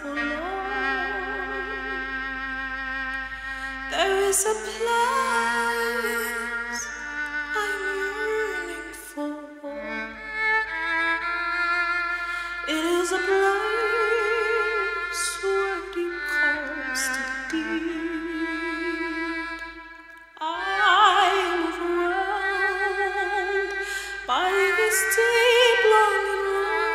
for long. There is a place I'm yearning for. It is a place where deep calls to deep. I am overwhelmed by this deep longing,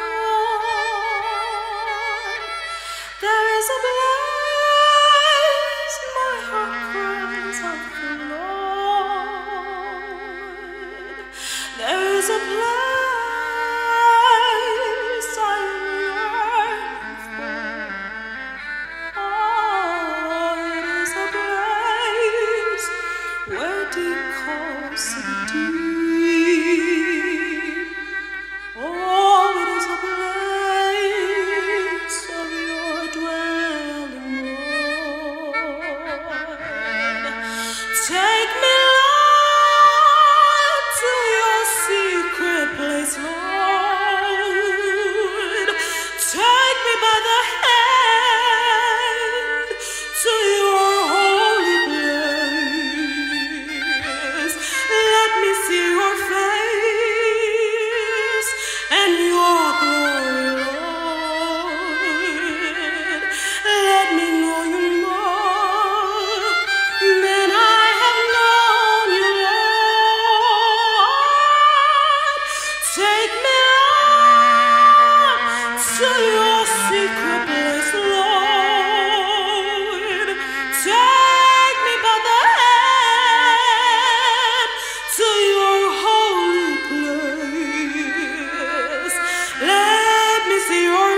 Lord. There is a place my heart cries out for, Lord. There is a place I am yearning for. Oh, it is a place where deep calls to deep. Oh, it is a place of your dwelling, Lord. Take me, Lord, to your secret place, Lord. Take me by the hand to your holy place. Let me see your face and your glory, Lord. Let me know you more than I have known you, Lord. Take me, Lord, to your secret place, Lord. Take me by the hand to your holy place. Let me see your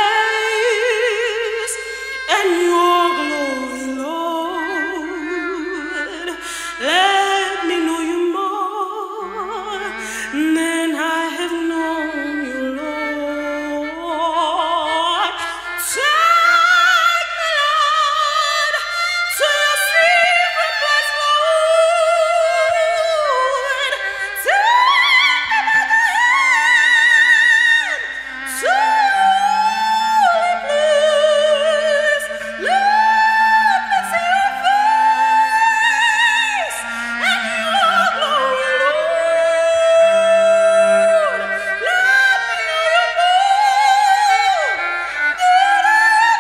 face and your glory, Lord. Let me know you more than I have known you, Lord. Take me, Lord, to your secret place, Lord. Take me by the hand to your holy place. Let me see your face and your glory, Lord. Let me know you more than I have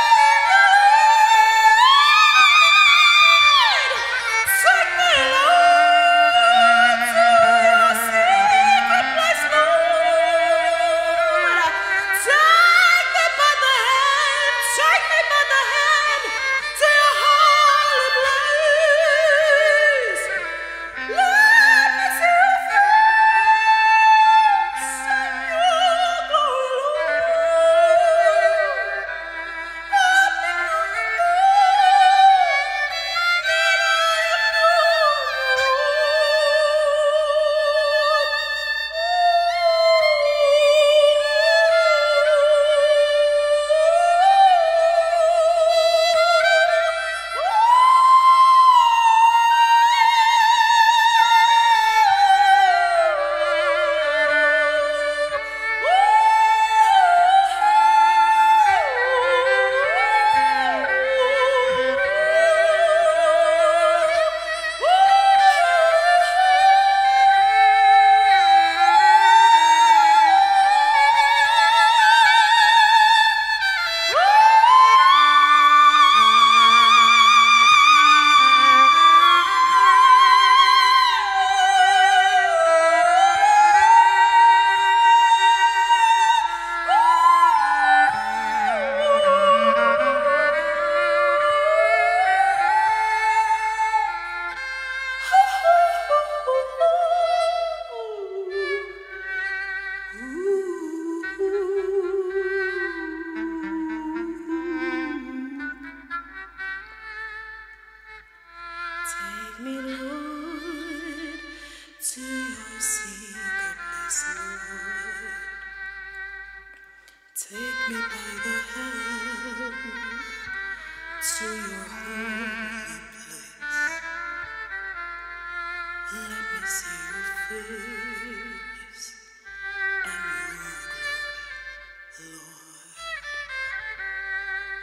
known. Take me, Lord, to your secret place, Lord. Take me by the hand, take me by the hand to your holy place. Let me see your face and your glory, Lord. Let me know you more than I have Take me, Lord, to your secret place, Lord. Take me by the hand to your holy place. Let me see your face and your glory, Lord.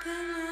than